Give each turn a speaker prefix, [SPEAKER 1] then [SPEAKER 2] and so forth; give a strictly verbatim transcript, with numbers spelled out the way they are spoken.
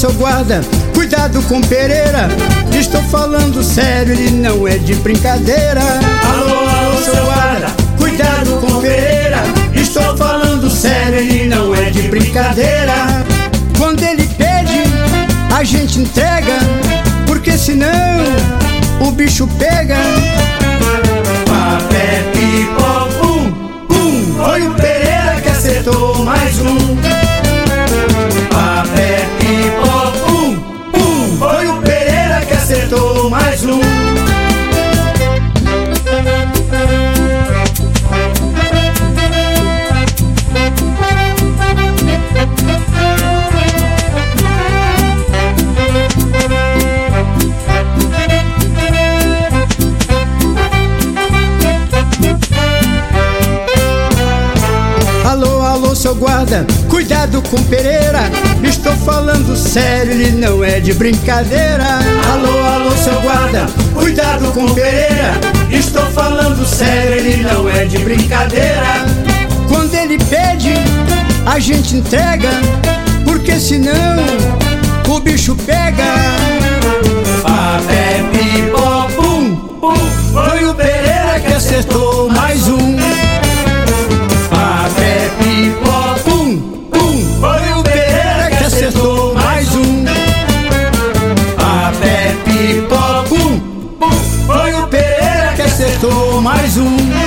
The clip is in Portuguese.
[SPEAKER 1] seu guarda, cuidado com Pereira. Estou falando sério, ele não é de brincadeira.
[SPEAKER 2] Alô, alô, seu guarda, cuidado com Pereira. Estou falando sério, ele não é de brincadeira.
[SPEAKER 1] Quando ele pede, a gente entrega, porque senão o bicho pega.
[SPEAKER 2] Papé, pipó, pum, pum, foi o Pereira que acertou mais um. Papé, pipó, pum, pum, foi o Pereira que acertou mais um.
[SPEAKER 1] Seu guarda, cuidado com Pereira. Estou falando sério, ele não é de brincadeira.
[SPEAKER 2] Alô, alô, seu guarda, cuidado com Pereira. Estou falando sério, ele não é de brincadeira.
[SPEAKER 1] Quando ele pede, a gente entrega, porque senão o bicho pega.
[SPEAKER 2] Papé, pipó, pum, pum, foi o Pereira que acertou mais um. Papé, pipó, pum, pum, foi o Pereira que acertou mais um. Papé, pipó, pum, pum, foi o Pereira que acertou mais um.